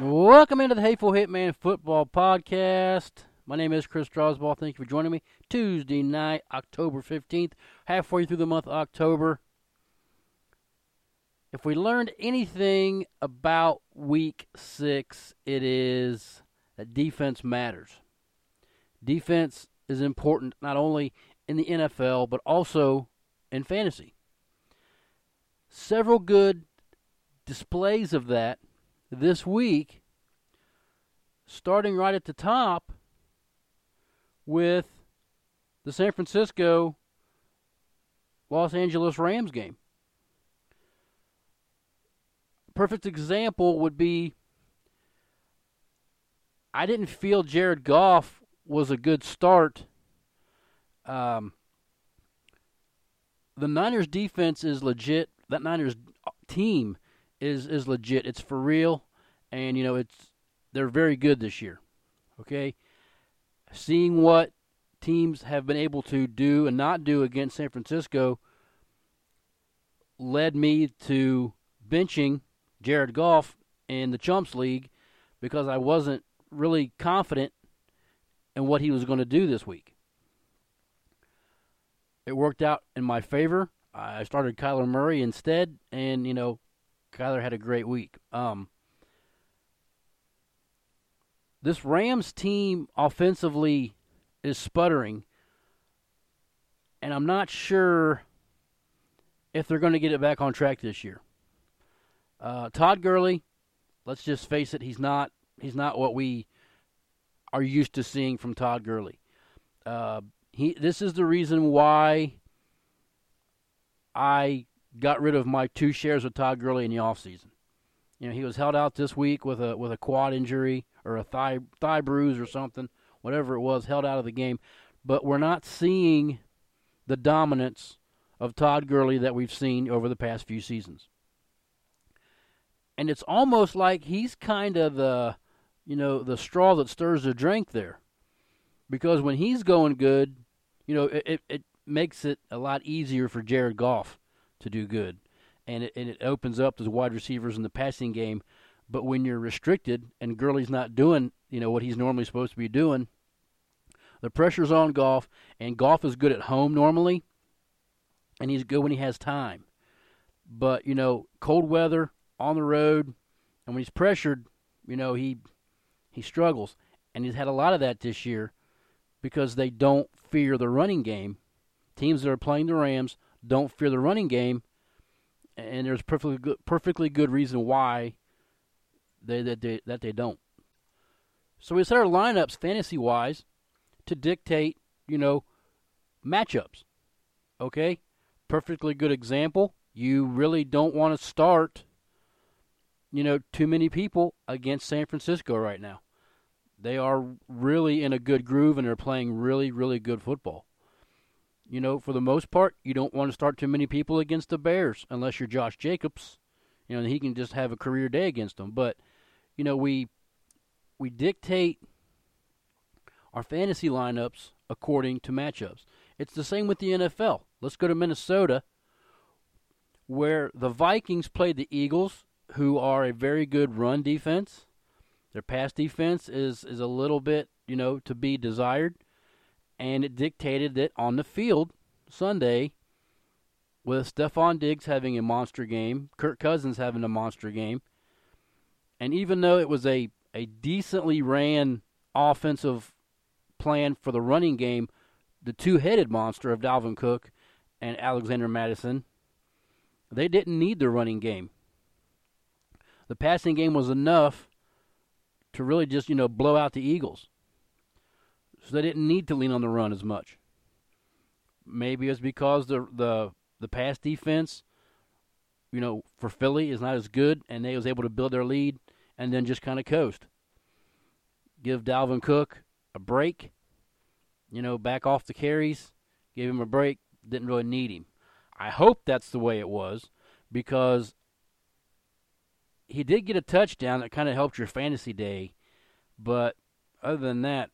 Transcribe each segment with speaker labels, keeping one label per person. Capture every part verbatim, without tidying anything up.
Speaker 1: Welcome into the Hateful Hitman Football Podcast. My name is Chris Strasbaugh. Thank you for joining me. Tuesday night, October fifteenth, halfway through the month of October. If we learned anything about week six, it is that defense matters. Defense is important not only in the N F L, but also in fantasy. Several good displays of that this week, starting right at the top with the San Francisco Los Angeles Rams game. Perfect example would be, I didn't feel Jared Goff was a good start. Um, the Niners defense is legit. That Niners team is is legit. It's for real, and you know it's they're very good this year. Okay, seeing what teams have been able to do and not do against San Francisco led me to benching Jared Goff in the Chumps League because I wasn't really confident in what he was going to do this week. It worked out in my favor. I started Kyler Murray instead, and you know. Kyler had a great week. Um, this Rams team offensively is sputtering, and I'm not sure if they're going to get it back on track this year. Uh, Todd Gurley, let's just face it, he's not he's not what we are used to seeing from Todd Gurley. Uh, he this is the reason why I got rid of my two shares of Todd Gurley in the offseason. You know, he was held out this week with a with a quad injury or a thigh thigh bruise or something, whatever it was, held out of the game. But we're not seeing the dominance of Todd Gurley that we've seen over the past few seasons. And it's almost like he's kind of the, you know, the straw that stirs the drink there. Because when he's going good, you know, it, it, it makes it a lot easier for Jared Goff to do good, and it, and it opens up the wide receivers in the passing game. But when you're restricted and Gurley's not doing, you know, what he's normally supposed to be doing, the pressure's on Goff, and Goff is good at home normally, and he's good when he has time. But you know, cold weather, on the road, and when he's pressured, you know, he he struggles, and he's had a lot of that this year because they don't fear the running game. Teams that are playing the Rams don't fear the running game, and there's perfectly good, perfectly good reason why they that they that they don't. So we set our lineups fantasy-wise to dictate, you know, matchups. Okay, perfectly good example. You really don't want to start, you know, too many people against San Francisco right now. They are really in a good groove, and they're playing really, really good football. You know, for the most part, you don't want to start too many people against the Bears unless you're Josh Jacobs. You know, he can just have a career day against them. But, you know, we we dictate our fantasy lineups according to matchups. It's the same with the N F L. Let's go to Minnesota, where the Vikings played the Eagles, who are a very good run defense. Their pass defense is, is a little bit, you know, to be desired. And it dictated that on the field Sunday, with Stephon Diggs having a monster game, Kirk Cousins having a monster game, and even though it was a, a decently ran offensive plan for the running game, the two-headed monster of Dalvin Cook and Alexander Mattison, they didn't need the running game. The passing game was enough to really just, you know, blow out the Eagles. So they didn't need to lean on the run as much. Maybe it's because the the the pass defense, you know, for Philly is not as good, and they was able to build their lead and then just kind of coast. Give Dalvin Cook a break, you know, back off the carries, give him a break, didn't really need him. I hope that's the way it was because he did get a touchdown that kind of helped your fantasy day, but other than that,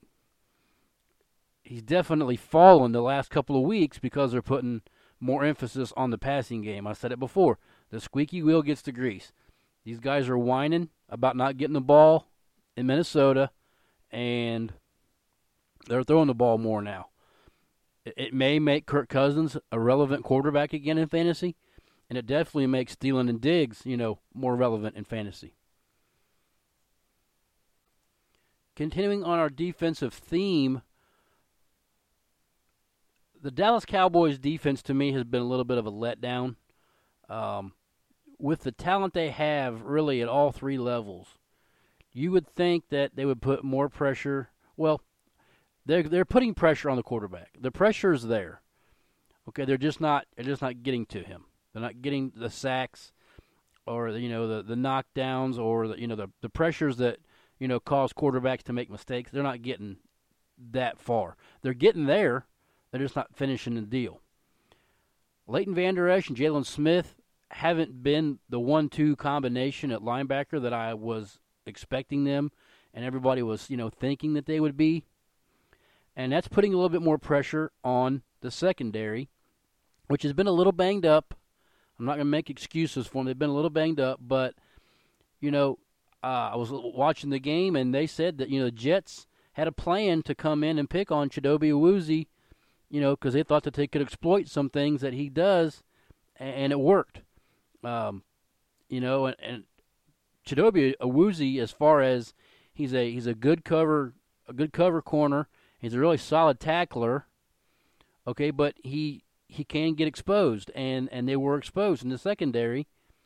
Speaker 1: he's definitely fallen the last couple of weeks because they're putting more emphasis on the passing game. I said it before. The squeaky wheel gets the grease. These guys are whining about not getting the ball in Minnesota, and they're throwing the ball more now. It, it may make Kirk Cousins a relevant quarterback again in fantasy, and it definitely makes Thielen and Diggs, you know, more relevant in fantasy. Continuing on our defensive theme, the Dallas Cowboys defense to me has been a little bit of a letdown. Um, with the talent they have really at all three levels, you would think that they would put more pressure. Well, they're they're putting pressure on the quarterback. The pressure is there. Okay, they're just not they're just not getting to him. They're not getting the sacks or you know the the knockdowns or the, you know the the pressures that you know cause quarterbacks to make mistakes. They're not getting that far. They're getting there. They're just not finishing the deal. Leighton Vander Esch and Jalen Smith haven't been the one two combination at linebacker that I was expecting them and everybody was, you know, thinking that they would be. And that's putting a little bit more pressure on the secondary, which has been a little banged up. I'm not going to make excuses for them. They've been a little banged up, but, you know, uh, I was watching the game and they said that, you know, the Jets had a plan to come in and pick on Chidobe Awuzie, you know, because they thought that they could exploit some things that he does, and it worked. Um, you know, and, and Chidobe Awuzie, as far as he's a he's a good cover a good cover corner, he's a really solid tackler. Okay, but he he can get exposed, and, and they were exposed in the secondary.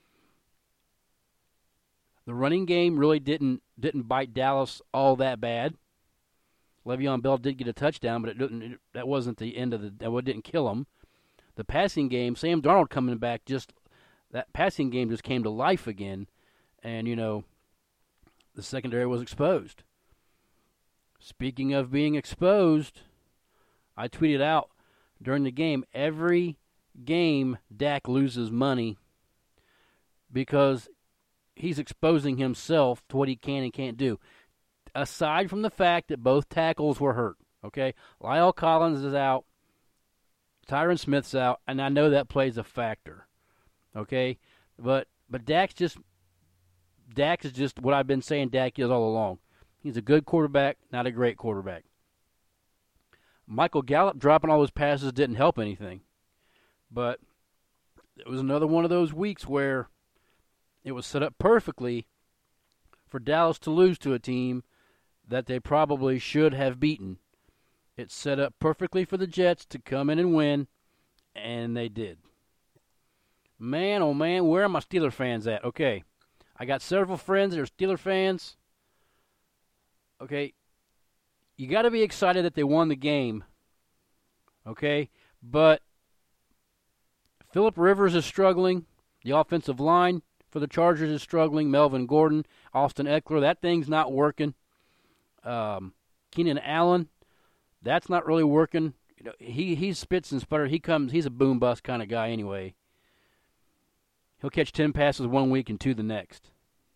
Speaker 1: The running game really didn't didn't bite Dallas all that bad. Le'Veon Bell did get a touchdown, but it didn't. It, that wasn't the end of the. That didn't kill him. The passing game, Sam Darnold coming back, just that passing game just came to life again, and you know, the secondary was exposed. Speaking of being exposed, I tweeted out during the game, every game Dak loses money because he's exposing himself to what he can and can't do. Aside from the fact that both tackles were hurt, okay? Lyle Collins is out, Tyron Smith's out, and I know that plays a factor, okay? But but Dak's just Dak is just what I've been saying Dak is all along. He's a good quarterback, not a great quarterback. Michael Gallup dropping all his passes didn't help anything. But it was another one of those weeks where it was set up perfectly for Dallas to lose to a team that they probably should have beaten. It's set up perfectly for the Jets to come in and win, and they did. Man, oh man, where are my Steeler fans at? Okay, I got several friends that are Steeler fans. Okay, you got to be excited that they won the game. Okay, but Phillip Rivers is struggling. The offensive line for the Chargers is struggling. Melvin Gordon, Austin Eckler, that thing's not working. Um, Keenan Allen, that's not really working. You know, he he spits and sputters. He comes. He's a boom bust kind of guy anyway. He'll catch ten passes one week and two the next.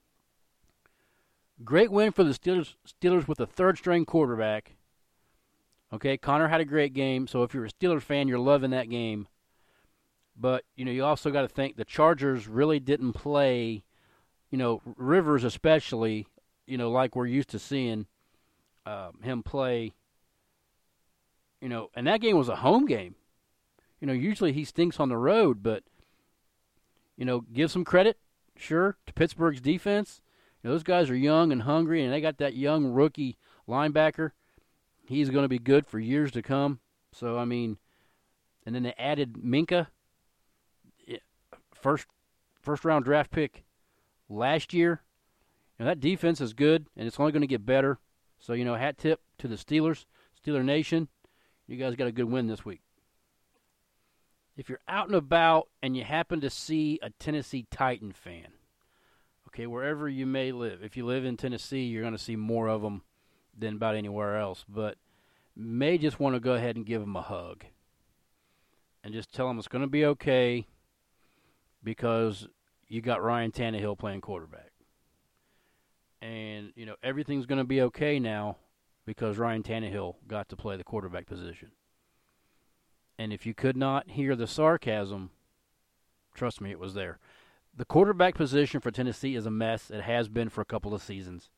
Speaker 1: Great win for the Steelers. Steelers with a third-string quarterback. Okay, Connor had a great game. So if you're a Steelers fan, you're loving that game. But you know, you also got to think the Chargers really didn't play. You know, Rivers especially. You know, like we're used to seeing. Um, him play, you know, and that game was a home game. You know, usually he stinks on the road, but, you know, give some credit, sure, to Pittsburgh's defense. You know, those guys are young and hungry, and they got that young rookie linebacker. He's going to be good for years to come. So, I mean, and then they added Minkah, first, first round draft pick last year. You know, that defense is good, and it's only going to get better. So, you know, hat tip to the Steelers, Steeler Nation. You guys got a good win this week. If you're out and about and you happen to see a Tennessee Titan fan, okay, wherever you may live, if you live in Tennessee, you're going to see more of them than about anywhere else, but may just want to go ahead and give them a hug and just tell them it's going to be okay because you got Ryan Tannehill playing quarterback. And, you know, everything's going to be okay now because Ryan Tannehill got to play the quarterback position. And if you could not hear the sarcasm, trust me, it was there. The quarterback position for Tennessee is a mess. It has been for a couple of seasons.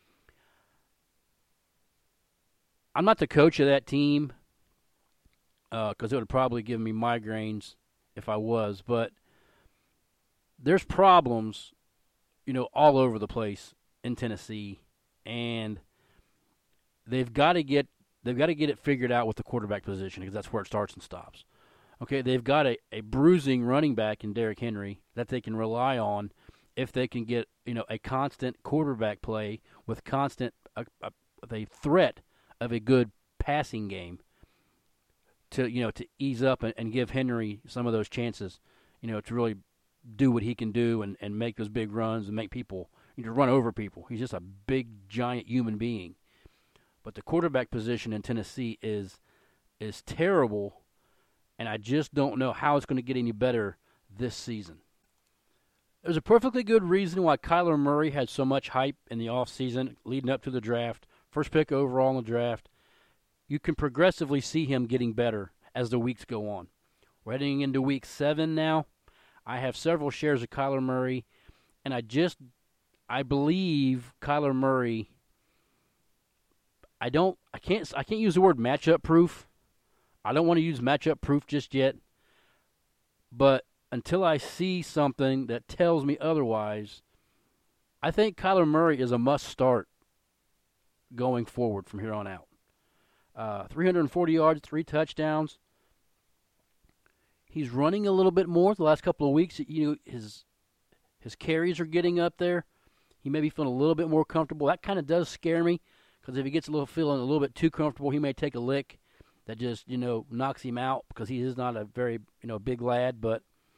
Speaker 1: I'm not the coach of that team because uh, it would probably give me migraines if I was, but there's problems, you know, all over the place in Tennessee, and they've got to get they've got to get it figured out with the quarterback position because that's where it starts and stops. Okay, they've got a, a bruising running back in Derrick Henry that they can rely on if they can get, you know, a constant quarterback play with constant a, a, a threat of a good passing game to, you know, to ease up and, and give Henry some of those chances, you know, to really do what he can do and, and make those big runs and make people, you know, run over people. He's just a big, giant human being. But the quarterback position in Tennessee is is terrible, and I just don't know how it's going to get any better this season. There's a perfectly good reason why Kyler Murray had so much hype in the offseason leading up to the draft. First pick overall in the draft. You can progressively see him getting better as the weeks go on. We're heading into week seven now. I have several shares of Kyler Murray, and I just, I believe Kyler Murray, I don't, I can't, I can't use the word matchup proof. I don't want to use matchup proof just yet, but until I see something that tells me otherwise, I think Kyler Murray is a must start going forward from here on out. Uh, three hundred forty yards, three touchdowns. He's running a little bit more the last couple of weeks. You know, his his carries are getting up there. He may be feeling a little bit more comfortable. That kind of does scare me because if he gets a little feeling a little bit too comfortable, he may take a lick that just, you know, knocks him out because he is not a very, you know, big lad. But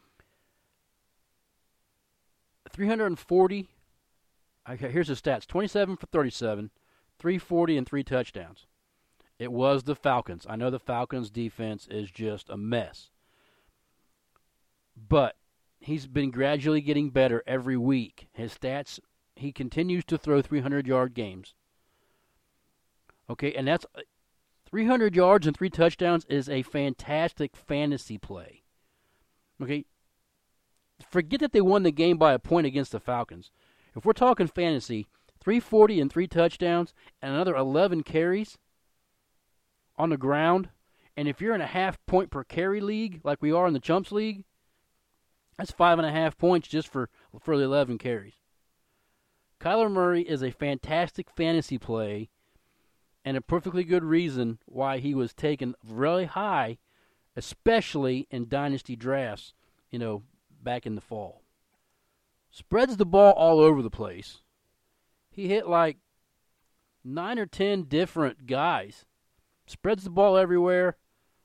Speaker 1: three hundred forty, okay, here's the stats. twenty-seven for thirty-seven, three forty, and three touchdowns. It was the Falcons. I know the Falcons' defense is just a mess. But he's been gradually getting better every week. His stats, he continues to throw three hundred-yard games. Okay, and that's three hundred yards and three touchdowns is a fantastic fantasy play. Okay, forget that they won the game by a point against the Falcons. If we're talking fantasy, three forty and three touchdowns and another eleven carries on the ground, and if you're in a half point per carry league like we are in the Chumps League, that's five and a half points just for, for the eleven carries. Kyler Murray is a fantastic fantasy play and a perfectly good reason why he was taken really high, especially in dynasty drafts, you know, back in the fall. Spreads the ball all over the place. He hit like nine or ten different guys. Spreads the ball everywhere.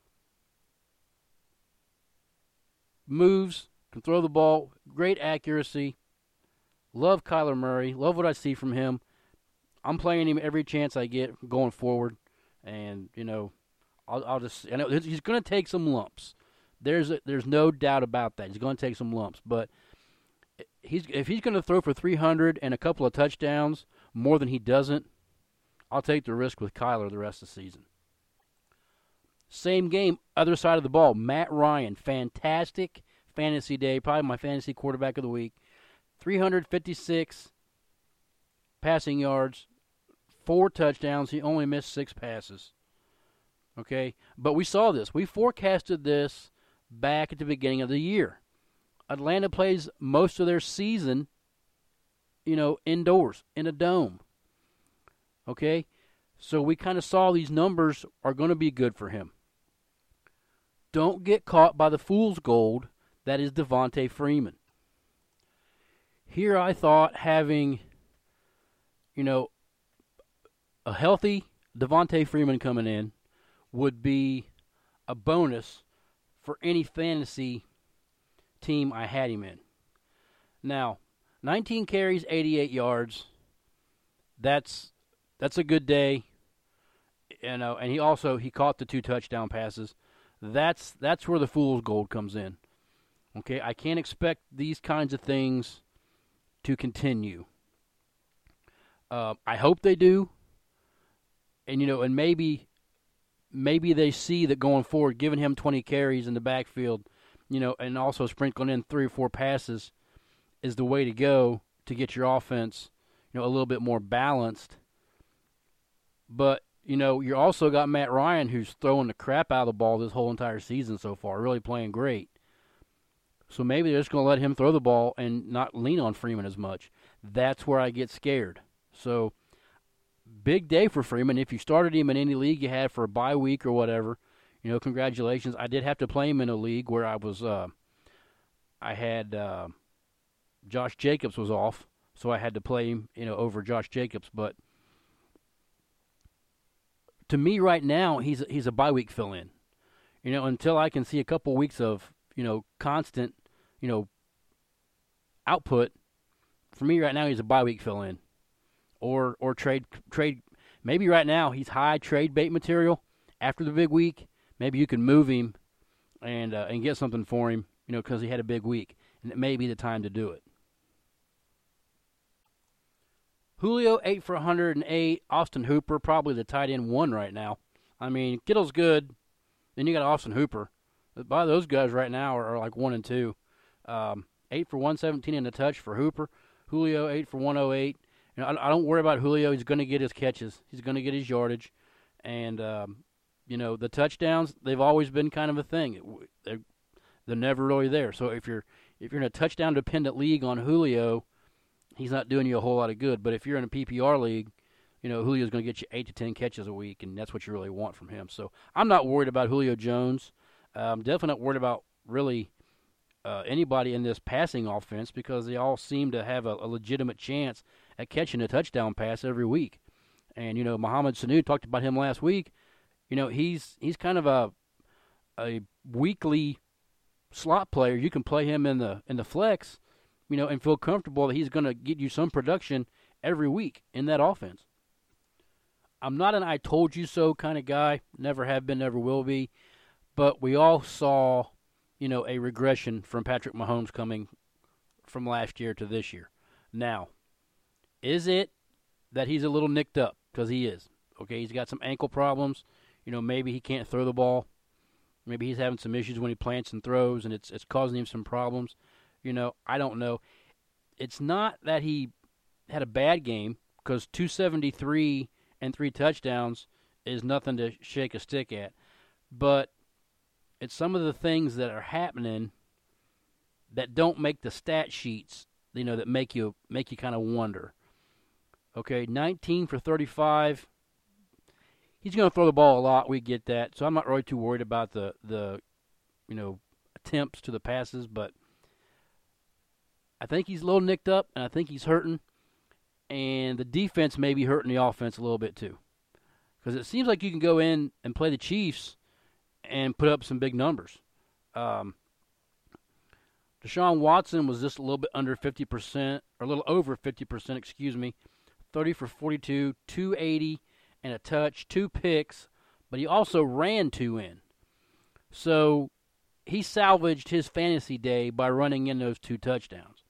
Speaker 1: Moves. Can throw the ball. Great accuracy. Love Kyler Murray. Love what I see from him. I'm playing him every chance I get going forward. And, you know, I'll, I'll just – I know he's going to take some lumps. There's a, there's no doubt about that. He's going to take some lumps. But he's if he's going to throw for three hundred and a couple of touchdowns more than he doesn't, I'll take the risk with Kyler the rest of the season. Same game, other side of the ball. Matt Ryan, fantastic fantasy day, probably my fantasy quarterback of the week. three hundred fifty-six passing yards, four touchdowns. He only missed six passes. Okay, but we saw this. We forecasted this back at the beginning of the year. Atlanta plays most of their season, you know, indoors, in a dome. Okay, so we kind of saw these numbers are going to be good for him. Don't get caught by the fool's gold that is Devontae Freeman. Here I thought having, you know, a healthy Devontae Freeman coming in would be a bonus for any fantasy team I had him in. Now, nineteen carries, eighty-eight yards. That's that's a good day. You know, and he also he caught the two touchdown passes. That's that's where the fool's gold comes in. Okay, I can't expect these kinds of things to continue. Uh, I hope they do. And you know, and maybe maybe they see that going forward, giving him twenty carries in the backfield, you know, and also sprinkling in three or four passes, is the way to go to get your offense, you know, a little bit more balanced. But, you know, you also got Matt Ryan, who's throwing the crap out of the ball this whole entire season so far, really playing great. So maybe they're just going to let him throw the ball and not lean on Freeman as much. That's where I get scared. So, big day for Freeman. If you started him in any league you had for a bye week or whatever, you know, congratulations. I did have to play him in a league where I was, uh, I had uh, Josh Jacobs was off, so I had to play him, you know, over Josh Jacobs. But to me right now, he's he's a bye week fill-in. You know, until I can see a couple weeks of, you know, constant, you know, output. For me right now, he's a bye week fill-in, or or trade trade. Maybe right now he's high trade bait material. After the big week, maybe you can move him and uh, and get something for him, you know, because he had a big week, and it may be the time to do it. Julio, eight for one hundred eight. Austin Hooper, probably the tight end one right now. I mean, Kittle's good. Then you got Austin Hooper. By those guys right now are, are like one and two. Um, eight for one seventeen and a touch for Hooper. Julio, eight for one oh eight. You know, I, I don't worry about Julio. He's going to get his catches. He's going to get his yardage. And, um, you know, the touchdowns, they've always been kind of a thing. They're, they're never really there. So if you're if you're in a touchdown-dependent league on Julio, he's not doing you a whole lot of good. But if you're in a P P R league, you know, Julio's going to get you eight to ten catches a week, and that's what you really want from him. So I'm not worried about Julio Jones. I'm definitely not worried about really uh, anybody in this passing offense because they all seem to have a, a legitimate chance at catching a touchdown pass every week. And, you know, Mohamed Sanu, talked about him last week. You know, he's he's kind of a a weekly slot player. You can play him in the in the flex, you know, and feel comfortable that he's going to get you some production every week in that offense. I'm not an I told you so kind of guy. Never have been, never will be. But we all saw, you know, a regression from Patrick Mahomes coming from last year to this year. Now, is it that he's a little nicked up? Because he is. Okay, he's got some ankle problems. You know, maybe he can't throw the ball. Maybe he's having some issues when he plants and throws, and it's it's causing him some problems. You know, I don't know. It's not that he had a bad game, because two seventy-three and three touchdowns is nothing to shake a stick at. But it's some of the things that are happening that don't make the stat sheets, you know, that make you make you kind of wonder. Okay, nineteen for thirty-five. He's going to throw the ball a lot. We get that. So I'm not really too worried about the, the you know, attempts to the passes. But I think he's a little nicked up, and I think he's hurting. And the defense may be hurting the offense a little bit too. Because it seems like you can go in and play the Chiefs and put up some big numbers. Um, Deshaun Watson was just a little bit under fifty percent, or a little over fifty percent, excuse me. thirty for forty-two, two eighty, and a touch, two picks, but he also ran two in. So he salvaged his fantasy day by running in those two touchdowns.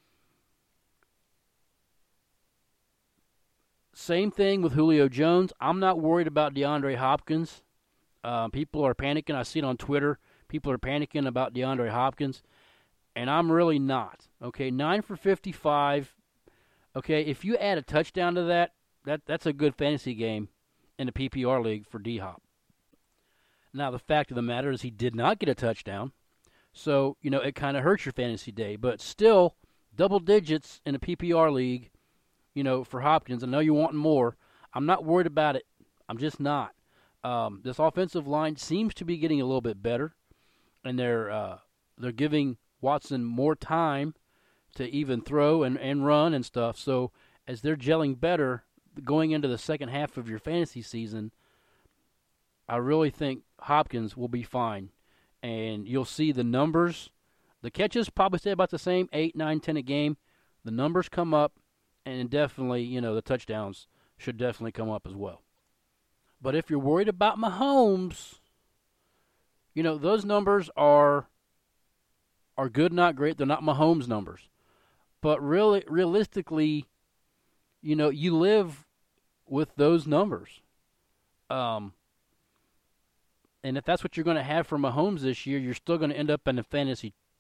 Speaker 1: Same thing with Julio Jones. I'm not worried about DeAndre Hopkins. Uh, people are panicking. I see it on Twitter. People are panicking about DeAndre Hopkins, and I'm really not. Okay, nine for fifty-five. Okay, if you add a touchdown to that, that that's a good fantasy game in the P P R league for D-Hop. Now, the fact of the matter is he did not get a touchdown, so, you know, it kind of hurts your fantasy day. But still, double digits in a P P R league, you know, for Hopkins. I know you're wanting more. I'm not worried about it. I'm just not. Um, this offensive line seems to be getting a little bit better, and they're uh, they're giving Watson more time to even throw and, and run and stuff. So as they're gelling better going into the second half of your fantasy season, I really think Hopkins will be fine. And you'll see the numbers. The catches probably stay about the same, eight, nine, ten a game. The numbers come up, and definitely, you know, the touchdowns should definitely come up as well. But if you're worried about Mahomes, you know, those numbers are are good, not great. They're not Mahomes numbers. But really, realistically, you know, you live with those numbers. Um, and if that's what you're going to have for Mahomes this year, you're still going to end up in a fantasy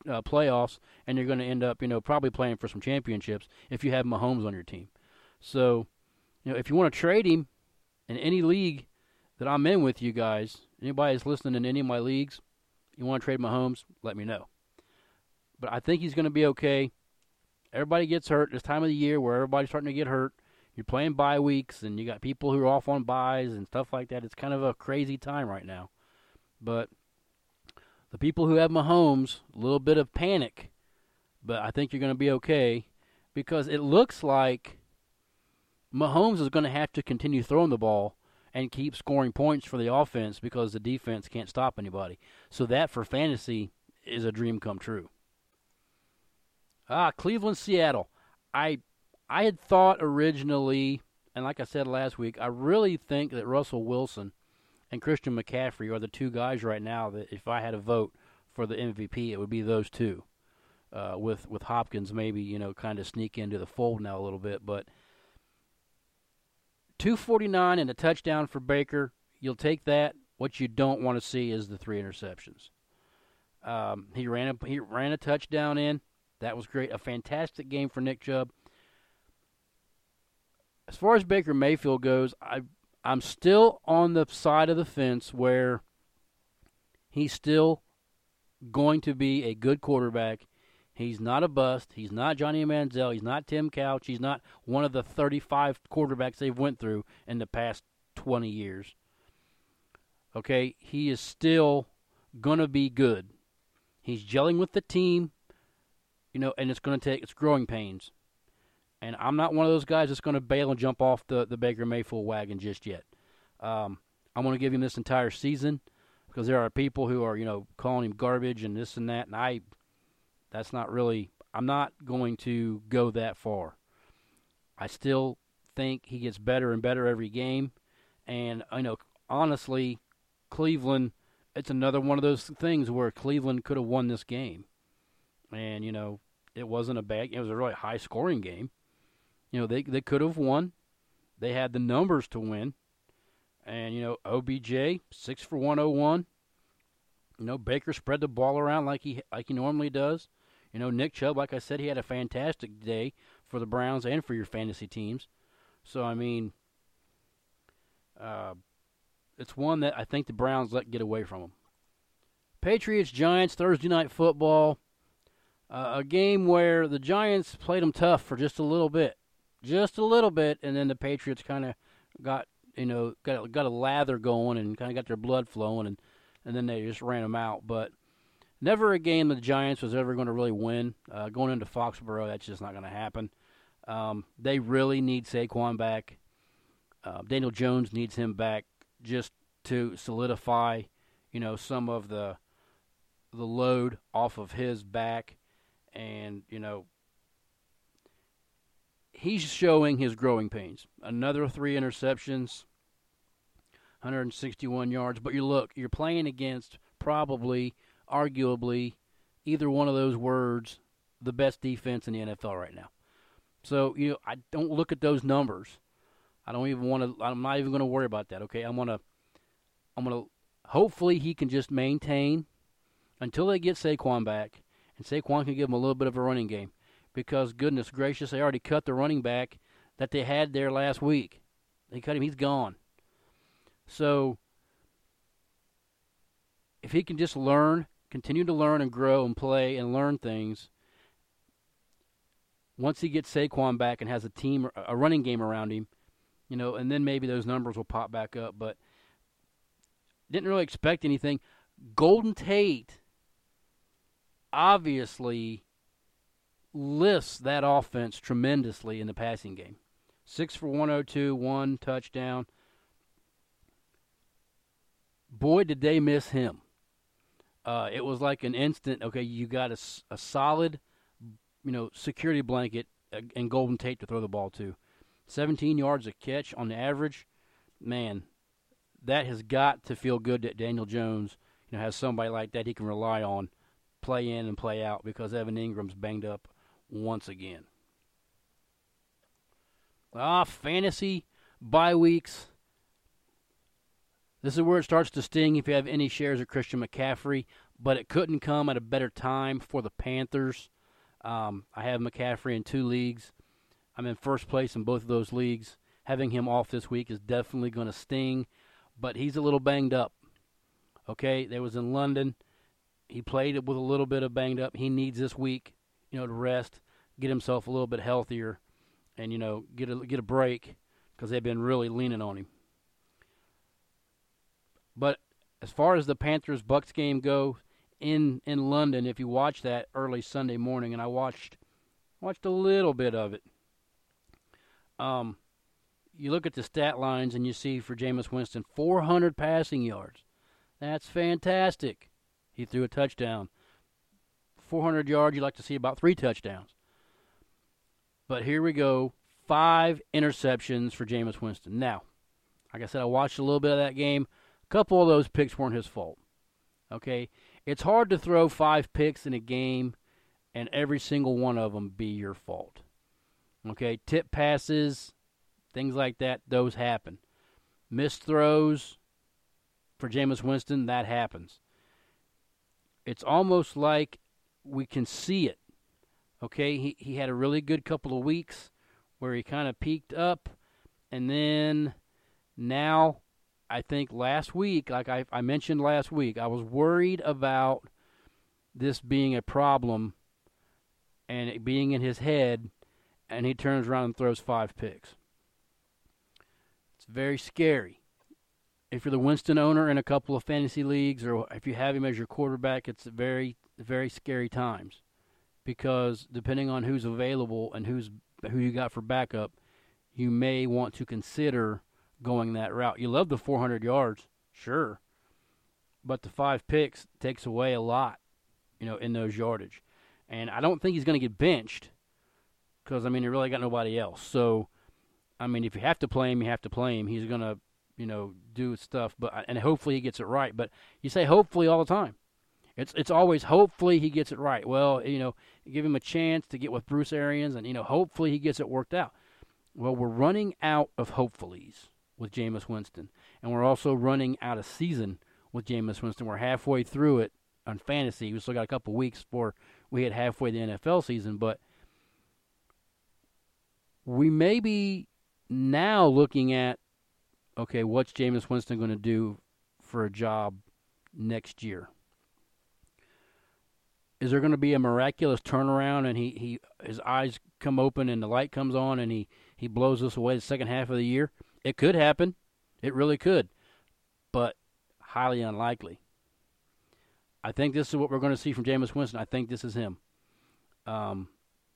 Speaker 1: uh, playoffs, and you're going to end up, you know, probably playing for some championships if you have Mahomes on your team. So, you know, if you want to trade him in any league that I'm in with you guys, anybody that's listening in any of my leagues, you want to trade Mahomes, let me know. But I think he's going to be okay. Everybody gets hurt this time of the year where everybody's starting to get hurt. You're playing bye weeks, and you got people who are off on byes and stuff like that. It's kind of a crazy time right now. But the people who have Mahomes, a little bit of panic, but I think you're going to be okay because it looks like Mahomes is going to have to continue throwing the ball and keep scoring points for the offense because the defense can't stop anybody. So that, for fantasy, is a dream come true. Ah, Cleveland, Seattle. I I had thought originally, and like I said last week, I really think that Russell Wilson and Christian McCaffrey are the two guys right now that if I had a vote for the M V P, it would be those two. Uh, with with Hopkins maybe, you know, kind of sneak into the fold now a little bit. But two forty-nine and a touchdown for Baker, you'll take that. What you don't want to see is the three interceptions. Um, he ran a, he ran a touchdown in. That was great. A fantastic game for Nick Chubb. As far as Baker Mayfield goes, I, I'm still on the side of the fence where he's still going to be a good quarterback. He's not a bust. He's not Johnny Manziel. He's not Tim Couch. He's not one of the thirty-five quarterbacks they've went through in the past twenty years. Okay, he is still going to be good. He's gelling with the team. You know, and it's going to take, it's growing pains. And I'm not one of those guys that's going to bail and jump off the, the Baker Mayfield wagon just yet. Um, I'm going to give him this entire season because there are people who are, you know, calling him garbage and this and that. And I, that's not really, I'm not going to go that far. I still think he gets better and better every game. And, you know, honestly, Cleveland, it's another one of those things where Cleveland could have won this game. And, you know, it wasn't a bad, it was a really high-scoring game. You know, they they could have won. They had the numbers to win. And, you know, O B J, six for one oh one. You know, Baker spread the ball around like he like he normally does. You know, Nick Chubb, like I said, he had a fantastic day for the Browns and for your fantasy teams. So, I mean, uh, it's one that I think the Browns let get away from them. Patriots, Giants, Thursday Night Football. Uh, a game where the Giants played them tough for just a little bit. Just a little bit, and then the Patriots kind of got, you know, got, got a lather going and kind of got their blood flowing, and, and then they just ran them out. But never a game the Giants was ever going to really win. Uh, going into Foxborough, that's just not going to happen. Um, they really need Saquon back. Uh, Daniel Jones needs him back just to solidify, you know, some of the the load off of his back. And, you know, he's showing his growing pains. Another three interceptions, one hundred sixty-one yards. But you look, you're playing against probably, arguably, either one of those words, the best defense in the N F L right now. So, you know, I don't look at those numbers. I don't even want to, I'm not even going to worry about that, okay? I'm going to, I'm going to, hopefully he can just maintain until they get Saquon back. And Saquon can give them a little bit of a running game. Because, goodness gracious, they already cut the running back that they had there last week. They cut him. He's gone. So, if he can just learn, continue to learn and grow and play and learn things, once he gets Saquon back and has a team, a running game around him, you know, and then maybe those numbers will pop back up. But didn't really expect anything. Golden Tate obviously lifts that offense tremendously in the passing game. Six for one oh two, one touchdown. Boy, did they miss him. Uh, it was like an instant, okay, you got a, a solid, you know, security blanket and Golden Tate to throw the ball to. seventeen yards a catch on the average. Man, that has got to feel good that Daniel Jones, you know, has somebody like that he can rely on, play in and play out, because Evan Ingram's banged up once again. Ah, fantasy bye weeks. This is where it starts to sting if you have any shares of Christian McCaffrey. but it couldn't come at a better time for the Panthers. Um, I have McCaffrey in two leagues. I'm in first place in both of those leagues. Having him off this week is definitely going to sting, but he's a little banged up. Okay, they was in London. He played with a little bit of banged up. He needs this week, you know, to rest, get himself a little bit healthier, and, you know, get a, get a break because they've been really leaning on him. But as far as the Panthers-Bucks game go, in in London, if you watch that early Sunday morning, and I watched watched a little bit of it, um, you look at the stat lines and you see for Jameis Winston, four hundred passing yards. That's fantastic. He threw a touchdown. four hundred yards, you like to see about three touchdowns. But here we go, five interceptions for Jameis Winston. Now, like I said, I watched a little bit of that game. A couple of those picks weren't his fault. Okay? It's hard to throw five picks in a game and every single one of them be your fault. Okay? Tip passes, things like that, those happen. Missed throws for Jameis Winston, that happens. It's almost like we can see it. Okay? He, he had a really good couple of weeks where he kind of peaked up, and then now I think last week, like I, I mentioned last week, I was worried about this being a problem and it being in his head, and he turns around and throws five picks. It's very scary. If you're the Winston owner in a couple of fantasy leagues, or if you have him as your quarterback, it's very, very scary times. Because depending on who's available and who's who you got for backup, you may want to consider going that route. You love the four hundred yards, sure, but the five picks takes away a lot, you know, in those yardage. And I don't think he's going to get benched because, I mean, he really got nobody else. So, I mean, if you have to play him, you have to play him. He's going to, you know, do stuff, but and hopefully he gets it right. But you say hopefully all the time. It's it's always hopefully he gets it right. Well, you know, give him a chance to get with Bruce Arians, and, you know, hopefully he gets it worked out. Well, we're running out of hopefullys with Jameis Winston, and we're also running out of season with Jameis Winston. We're halfway through it on fantasy. We still got a couple weeks before we hit halfway the N F L season, but we may be now looking at, okay, what's Jameis Winston going to do for a job next year? Is there going to be a miraculous turnaround and he, he his eyes come open and the light comes on and he, he blows us away the second half of the year? It could happen. It really could. But highly unlikely. I think this is what we're going to see from Jameis Winston. I think this is him. Um,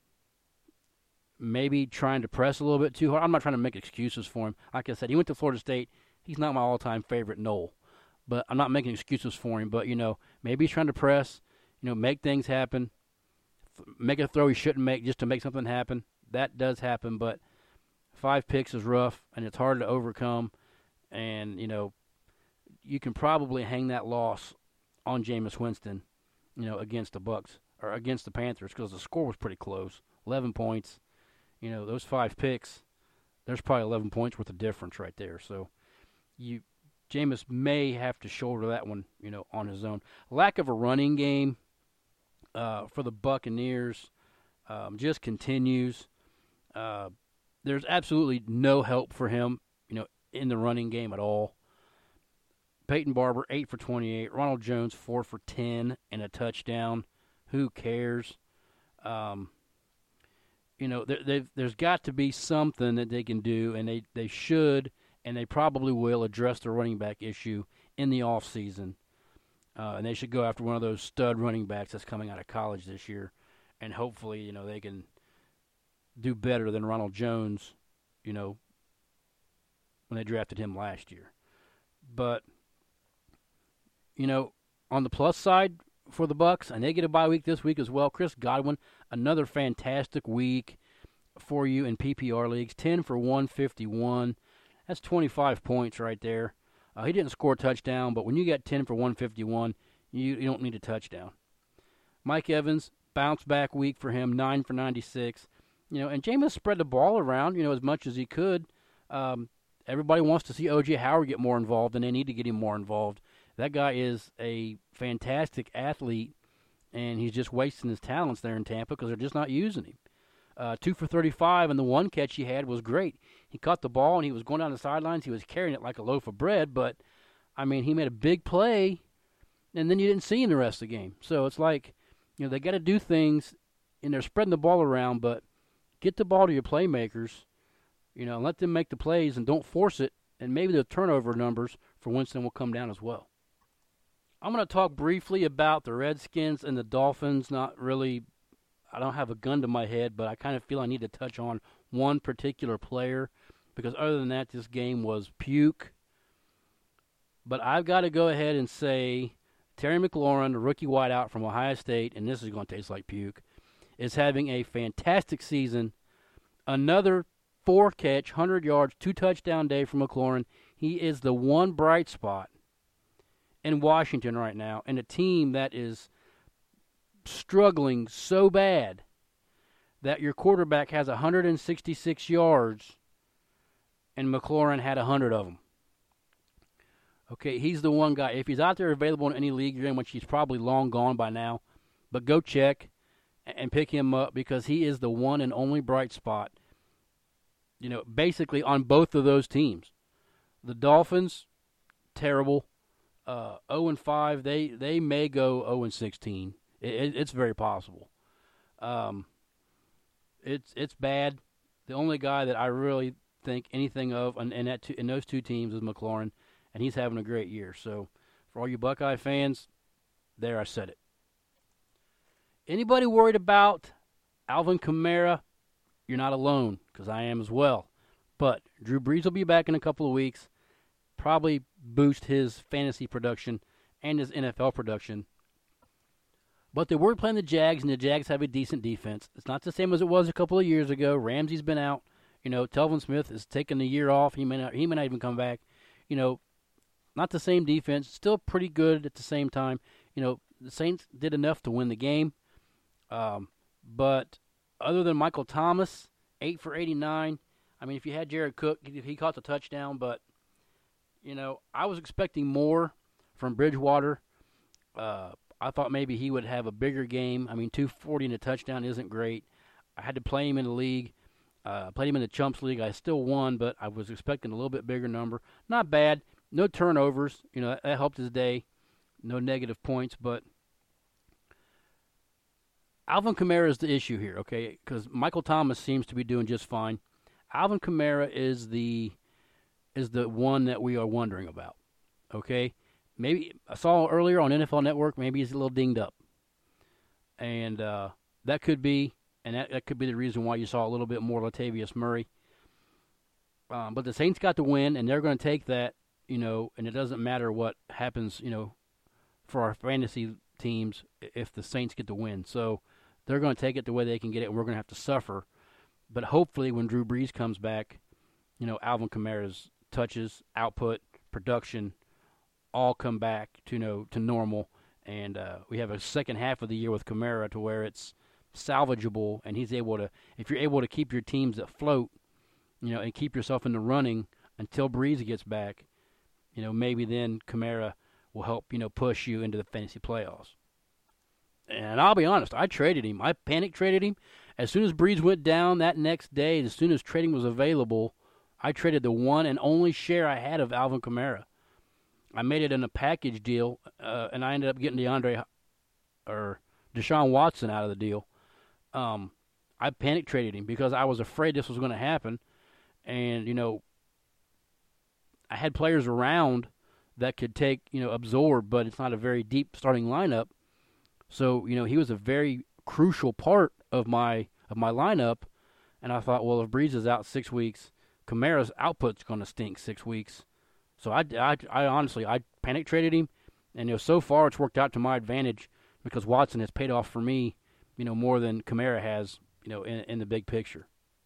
Speaker 1: maybe trying to press a little bit too hard. I'm not trying to make excuses for him. Like I said, he went to Florida State. He's not my all-time favorite Noel. But I'm not making excuses for him. But, you know, maybe he's trying to press, you know, make things happen, make a throw he shouldn't make just to make something happen. That does happen, but five picks is rough, and it's hard to overcome. And, you know, you can probably hang that loss on Jameis Winston, you know, against the Bucks or against the Panthers because the score was pretty close, eleven points. You know, those five picks, there's probably eleven points worth of difference right there. So, you, Jameis may have to shoulder that one, you know, on his own. Lack of a running game uh, for the Buccaneers um, just continues. Uh, there's absolutely no help for him, you know, in the running game at all. Peyton Barber, eight for twenty-eight. Ronald Jones, four for ten and a touchdown. Who cares? Um, you know, there, there's got to be something that they can do, and they, they should, and they probably will address the running back issue in the offseason. Uh, and they should go after one of those stud running backs that's coming out of college this year. And hopefully, you know, they can do better than Ronald Jones, you know, when they drafted him last year. But, you know, on the plus side for the Bucks, and they get a bye week this week as well. Chris Godwin, another fantastic week for you in P P R leagues, ten for one fifty-one. That's twenty-five points right there. Uh, he didn't score a touchdown, but when you get ten for one fifty-one, you, you don't need a touchdown. Mike Evans, bounce back week for him, nine for ninety-six. You know, and Jameis spread the ball around, you know, as much as he could. Um, everybody wants to see O J Howard get more involved, and they need to get him more involved. That guy is a fantastic athlete, and he's just wasting his talents there in Tampa because they're just not using him. Uh, two for thirty-five, and the one catch he had was great. He caught the ball, and he was going down the sidelines. He was carrying it like a loaf of bread, but, I mean, he made a big play, and then you didn't see him the rest of the game. So it's like, you know, they got to do things, and they're spreading the ball around, but get the ball to your playmakers, you know, let them make the plays and don't force it, and maybe the turnover numbers for Winston will come down as well. I'm going to talk briefly about the Redskins and the Dolphins. Not really, I don't have a gun to my head, but I kind of feel I need to touch on one particular player because other than that, this game was puke. But I've got to go ahead and say Terry McLaurin, the rookie wideout from Ohio State, and this is going to taste like puke, is having a fantastic season. Another four-catch, one hundred yards, two-touchdown day for McLaurin. He is the one bright spot in Washington right now, and a team that is struggling so bad that your quarterback has one hundred sixty-six yards and McLaurin had one hundred of them. Okay, he's the one guy. If he's out there available in any league you're in, which he's probably long gone by now, but go check and pick him up because he is the one and only bright spot, you know, basically on both of those teams. The Dolphins, terrible. Uh, oh and five, they, they may go oh and sixteen. It, it, it's very possible. Um, it's it's bad. The only guy that I really think anything of in, in, that two, in those two teams is McLaurin, and he's having a great year. So for all you Buckeye fans, there I said it. Anybody worried about Alvin Kamara? You're not alone, because I am as well. But Drew Brees will be back in a couple of weeks. Probably boost his fantasy production and his N F L production. But they were playing the Jags, and the Jags have a decent defense. It's not the same as it was a couple of years ago. Ramsey's been out. You know, Telvin Smith is taking the year off. He may not, he may not even come back. You know, not the same defense. Still pretty good at the same time. You know, the Saints did enough to win the game. Um, but other than Michael Thomas, eight for eighty-nine. I mean, if you had Jared Cook, he, he caught the touchdown, but you know, I was expecting more from Bridgewater. Uh, I thought maybe he would have a bigger game. I mean, two forty and a touchdown isn't great. I had to play him in the league. Uh, played him in the Chumps League. I still won, but I was expecting a little bit bigger number. Not bad. No turnovers. You know, that, that helped his day. No negative points, but Alvin Kamara is the issue here, okay? Because Michael Thomas seems to be doing just fine. Alvin Kamara is the is the one that we are wondering about, okay? Maybe I saw earlier on N F L Network, maybe he's a little dinged up. And uh, that could be, and that, that could be the reason why you saw a little bit more Latavius Murray. Um, but the Saints got the win, and they're going to take that, you know, and it doesn't matter what happens, you know, for our fantasy teams if the Saints get the win. So they're going to take it the way they can get it, and we're going to have to suffer. But hopefully when Drew Brees comes back, you know, Alvin Kamara's touches, output, production, all come back to, you know, to normal. And uh, we have a second half of the year with Kamara to where it's salvageable, and he's able to, if you're able to keep your teams afloat, you know, and keep yourself in the running until Brees gets back, you know, maybe then Kamara will help, you know, push you into the fantasy playoffs. And I'll be honest, I traded him. I panic traded him. As soon as Brees went down that next day, as soon as trading was available, I traded the one and only share I had of Alvin Kamara. I made it in a package deal, uh, and I ended up getting DeAndre or Deshaun Watson out of the deal. Um, I panic traded him because I was afraid this was going to happen. And, you know, I had players around that could take, you know, absorb, but it's not a very deep starting lineup. So, you know, he was a very crucial part of my of my lineup. And I thought, well, if Brees is out six weeks, Kamara's output's going to stink six weeks. So I, I, I honestly, I panic traded him. And, you know, so far it's worked out to my advantage because Watson has paid off for me, you know, more than Kamara has, you know, in, in the big picture.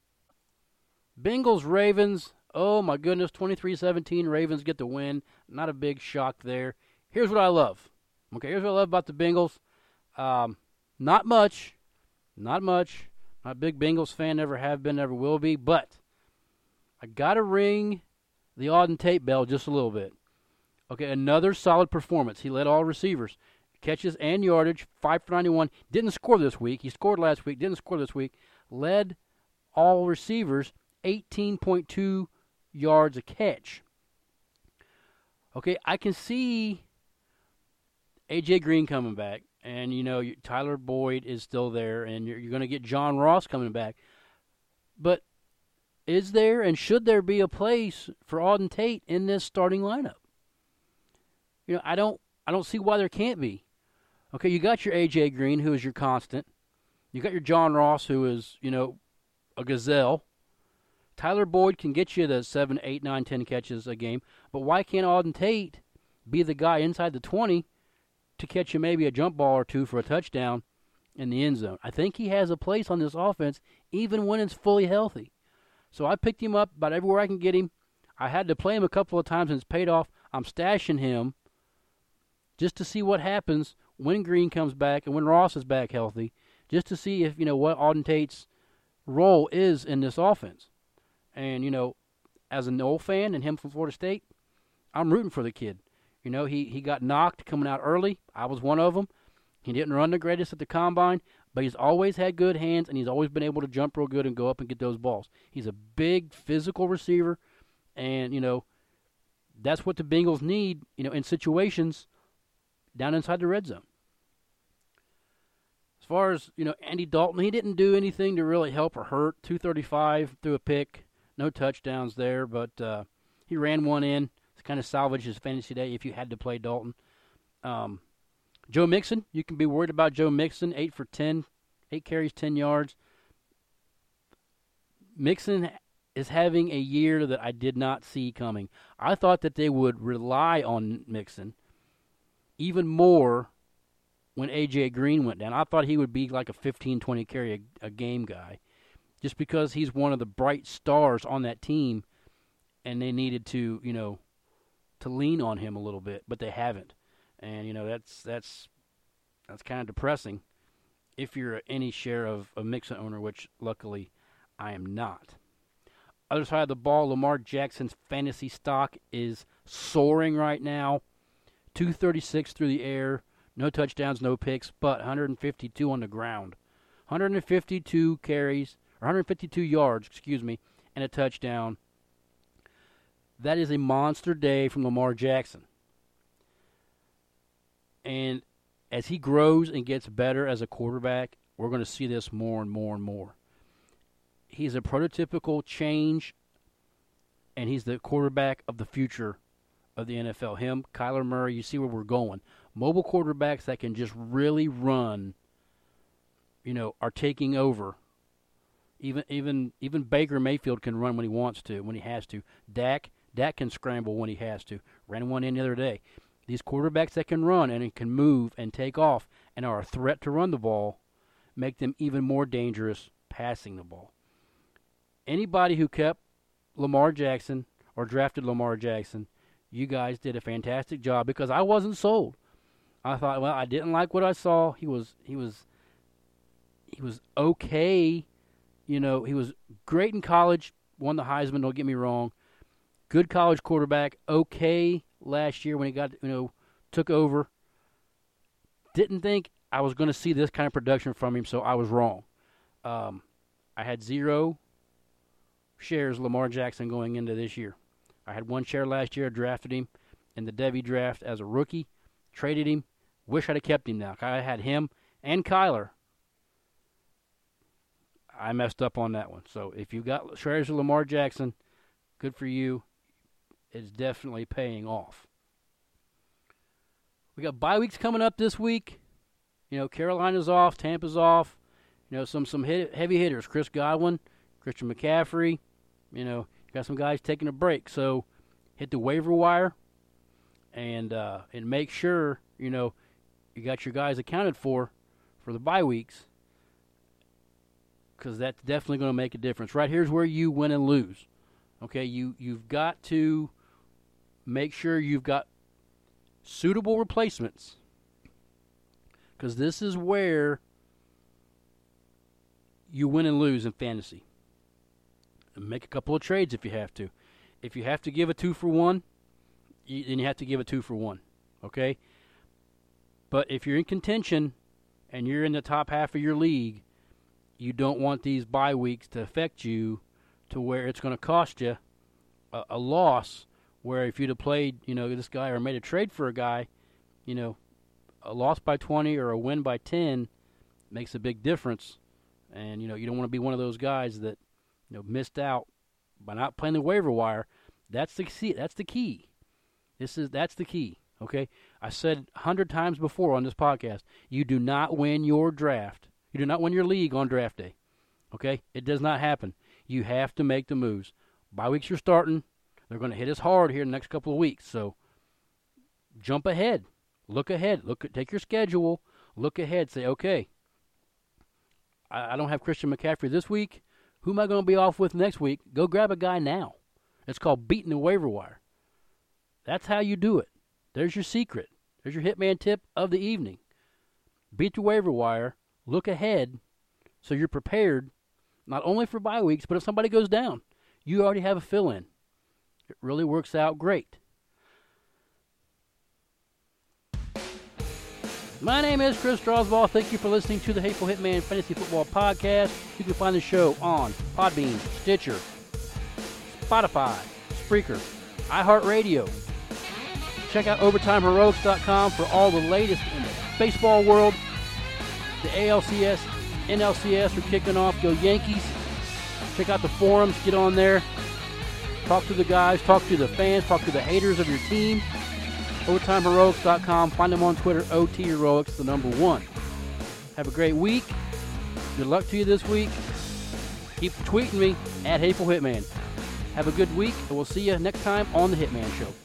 Speaker 1: Bengals, Ravens, oh my goodness, twenty-three seventeen, Ravens get the win. Not a big shock there. Here's what I love. Okay, here's what I love about the Bengals. Um, not much, not much. Not a big Bengals fan, never have been, never will be, but I got to ring the Auden Tate bell just a little bit. Okay, another solid performance. He led all receivers. Catches and yardage, five for ninety-one. Didn't score this week. He scored last week, didn't score this week. Led all receivers, eighteen point two yards a catch. Okay, I can see A J. Green coming back. And, you know, Tyler Boyd is still there, and you're, you're going to get John Ross coming back. But is there and should there be a place for Auden Tate in this starting lineup? You know, I don't I don't see why there can't be. Okay, you got your A J. Green, who is your constant. You got your John Ross, who is, you know, a gazelle. Tyler Boyd can get you the seven, eight, nine, ten catches a game, but why can't Auden Tate be the guy inside the twenty to catch you maybe a jump ball or two for a touchdown in the end zone? I think he has a place on this offense, even when it's fully healthy. So I picked him up about everywhere I can get him. I had to play him a couple of times, and it's paid off. I'm stashing him just to see what happens when Green comes back and when Ross is back healthy, just to see if, you know, what Auden Tate's role is in this offense. And, you know, as an old fan and him from Florida State, I'm rooting for the kid. You know, he, he got knocked coming out early. I was one of them. He didn't run the greatest at the combine, but he's always had good hands, and he's always been able to jump real good and go up and get those balls. He's a big physical receiver, and, you know, that's what the Bengals need, you know, in situations down inside the red zone. As far as, you know, Andy Dalton, he didn't do anything to really help or hurt. two thirty-five, threw a pick, no touchdowns there, but uh, he ran one in to kind of salvage his fantasy day if you had to play Dalton. Um, Joe Mixon, you can be worried about Joe Mixon, eight for ten, eight carries, ten yards. Mixon is having a year that I did not see coming. I thought that they would rely on Mixon even more when A J. Green went down. I thought he would be like a fifteen, twenty carry a, a game guy just because he's one of the bright stars on that team, and they needed to, you know, to lean on him a little bit, but they haven't. And, you know, that's that's that's kind of depressing if you're any share of a Mixon owner, which luckily I am not. Other side of the ball, Lamar Jackson's fantasy stock is soaring right now. two thirty-six through the air. No touchdowns, no picks, but one hundred fifty-two on the ground. one hundred fifty-two carries, or one hundred fifty-two yards, excuse me, and a touchdown. That is a monster day from Lamar Jackson. And as he grows and gets better as a quarterback, we're going to see this more and more and more. He's a prototypical change, and he's the quarterback of the future of the N F L. Him, Kyler Murray, you see where we're going. Mobile quarterbacks that can just really run, you know, are taking over. Even even even Baker Mayfield can run when he wants to, when he has to. Dak, Dak can scramble when he has to. Ran one in the other day. These quarterbacks that can run and can move and take off and are a threat to run the ball make them even more dangerous passing the ball. Anybody who kept Lamar Jackson or drafted Lamar Jackson, you guys did a fantastic job because I wasn't sold. I thought, well, I didn't like what I saw. He was he was he was okay. You know, he was great in college, won the Heisman, don't get me wrong. Good college quarterback, okay last year when he got, you know, took over. Didn't think I was going to see this kind of production from him, so I was wrong. Um, I had zero shares of Lamar Jackson going into this year. I had one share last year, drafted him in the Devy draft as a rookie, traded him. Wish I'd have kept him now. I had him and Kyler. I messed up on that one. So if you got shares of Lamar Jackson, good for you. It's definitely paying off. We got bye weeks coming up this week. You know, Carolina's off, Tampa's off. You know, some some hit, heavy hitters. Chris Godwin, Christian McCaffrey. You know, got some guys taking a break. So hit the waiver wire and uh, and make sure, you know, you got your guys accounted for for the bye weeks, because that's definitely going to make a difference. Right here's where you win and lose. Okay, you, you've got to make sure you've got suitable replacements, because this is where you win and lose in fantasy. And make a couple of trades if you have to. If you have to give a two for one, you, then you have to give a two for one, okay? But if you're in contention and you're in the top half of your league, you don't want these bye weeks to affect you to where it's going to cost you a, a loss, where if you'd have played, you know, this guy or made a trade for a guy, you know, a loss by twenty or a win by ten makes a big difference. And, you know, you don't want to be one of those guys that, you know, missed out by not playing the waiver wire. That's the key. That's the key. This is that's the key. Okay, I said a hundred times before on this podcast, you do not win your draft. You do not win your league on draft day. Okay, it does not happen. You have to make the moves. Bye weeks you're starting. They're going to hit us hard here in the next couple of weeks. So jump ahead. Look ahead. Look at take your schedule. Look ahead. Say, okay, I, I don't have Christian McCaffrey this week. Who am I going to be off with next week? Go grab a guy now. It's called beating the waiver wire. That's how you do it. There's your secret. There's your Hitman tip of the evening. Beat the waiver wire. Look ahead so you're prepared not only for bye weeks, but if somebody goes down, you already have a fill-in. It really works out great. My name is Chris Strasbaugh. Thank you for listening to the Hateful Hitman Fantasy Football Podcast. You can find the show on Podbean, Stitcher, Spotify, Spreaker, iHeartRadio. Check out Overtime Heroics dot com for all the latest in the baseball world. The A L C S, N L C S are kicking off. Go Yankees. Check out the forums. Get on there. Talk to the guys. Talk to the fans. Talk to the haters of your team. Overtime Heroics dot com. Find them on Twitter. O T Heroics, the number one. Have a great week. Good luck to you this week. Keep tweeting me at Hateful Hitman. Have a good week, and we'll see you next time on the Hitman Show.